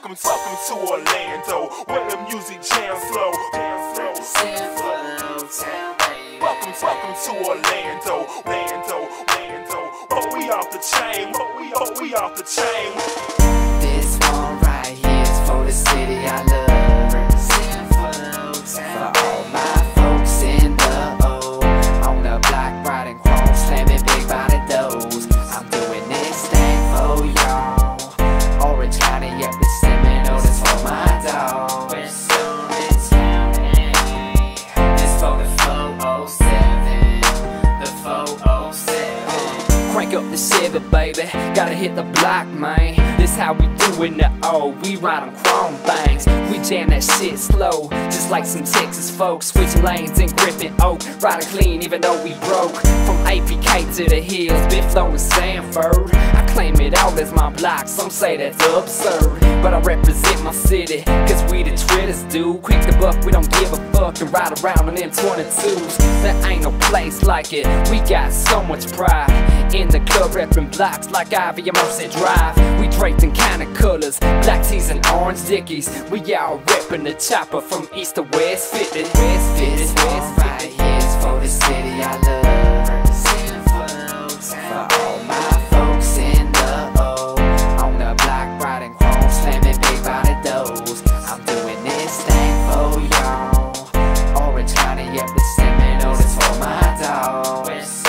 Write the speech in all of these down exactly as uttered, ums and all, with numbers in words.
Welcome, welcome to Orlando, where the music jams slow. Welcome, welcome to Orlando, Orlando, Orlando. But we off the chain, but we, but we off the chain. This one right here is for the city I love. For all my folks in the O, on the block riding chrome, slamming big body doors. I'm doing this thing for y'all. Orange County, yep, the Seminole, this for my dog. This for the four oh seven, the four oh seven. Crank up the Chevy, baby, gotta hit the block, man. This how we do in the O, we ride on chrome things. We jam that shit slow, just like some Texas folks. Switching lanes in Griffin Oak, riding clean even though we broke. From A P K to the hills, been flowing Sanford. I claim it all as my block, some say that's absurd, but I represent my city, cause we the tritters, dude. Quick to buck, we don't give a fuck, and ride around on them twenty-twos. There ain't no place like it, we got so much pride. In the club reppin' blocks like Ivy and Mercy Drive. We draped in kind of colors, black tees and orange dickies. We all reppin' the chopper from east to west fifty. West fifty, this one right here is for the city I love. For all my folks in the O, on the block riding chrome, slamming big body doors. I'm doing this thing for y'all. Orange County, yep, the Seminole, this for my dog.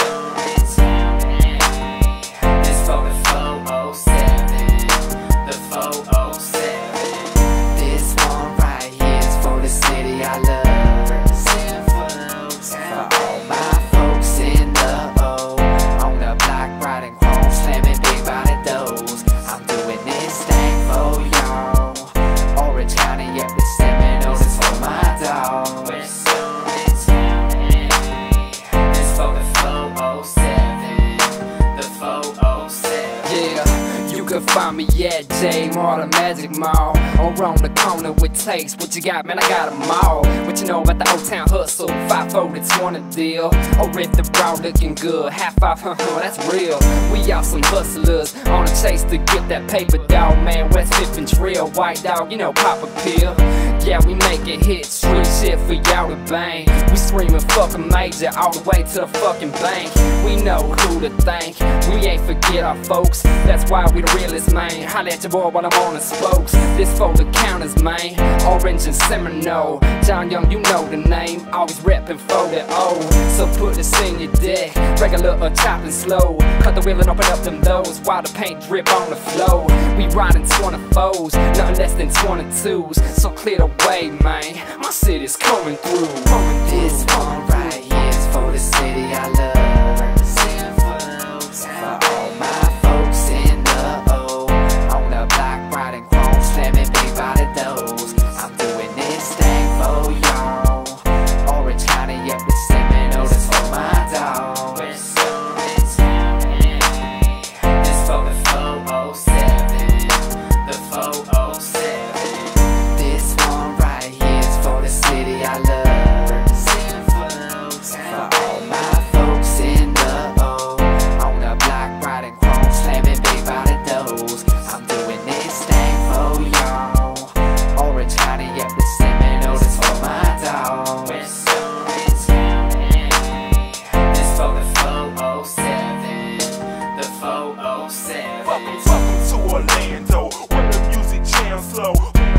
You can find me at J Mall, the Magic Mall, or on the corner with Taste. What you got, man? I got them all. What you know about the Old Town hustle? Five four, it's one a deal. Or if the brow looking good, half five, huh, huh, that's real. We all some hustlers on a chase to get that paper, dog. Man, West Fifth and Trail, White Dog, you know, pop a pill. Yeah, we make it hit, street shit for y'all to bang. We screaming fucking major all the way to the fucking bank. We know who to thank, we ain't forget our folks. That's why we the realest, man. Holla at your boy while I'm on the spokes. This for the counters, man. Orange and Seminole. John Young, you know the name. Always reppin' for the O. So put this in your deck, regular or chopping slow. Cut the wheel and open up them doors while the paint drip on the floor. We riding twenty-fours, nothing less than twenty-twos. So clear the way, man. My city's coming through. This one right here is for the city I love. For all my folks in the O, on the block riding chrome, slamming big body doors. I'm doing this thing for y'all. Orange County, yep, the Seminole, this for my dog. This for the four oh seven, the four oh seven. This one right here is for the city I love. For all my folks in the O, on the block riding chrome, slamming big body doors. I'm doing this thing for y'all. Orange County, yep, the Seminole, this for my dog. This for the four oh seven, the four oh seven. Welcome, welcome to Orlando, where the music jams slow.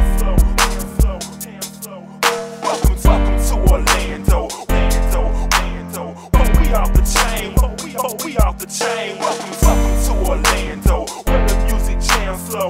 Welcome, welcome to Orlando, Orlando, Orlando. But we off the chain, but we, but we off the chain. Welcome, welcome to Orlando, where the music jams slow.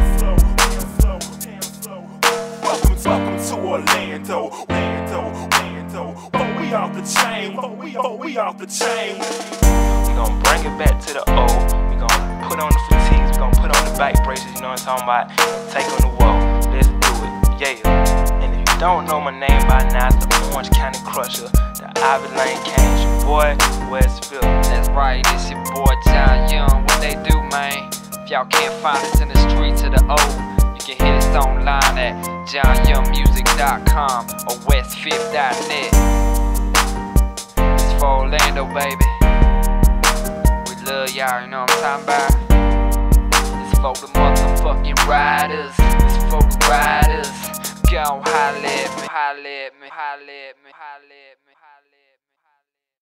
Welcome, welcome to Orlando, Orlando, Orlando. But we off the chain, but we, but we off the chain. We gon' bring it back to the O. We gon' put on the fatigues, we gon' put on the back braces, you know what I'm talking about? Take on the wall, let's do it, yeah. And if you don't know my name by now, it's the Orange County Crusher, the Ivy Lane Kings, your boy, Westfield. That's right, it's your boy John Young. What they do, man? If y'all can't find us in the streets of the O, you can hit us online at john young music dot com or west fifth dot net. It's for Orlando, baby. We love y'all, you know what I'm talking about? It's for the motherfucking riders. It's for the riders. Go holla at me, holla at me, holla at me, holla at me, holla at me.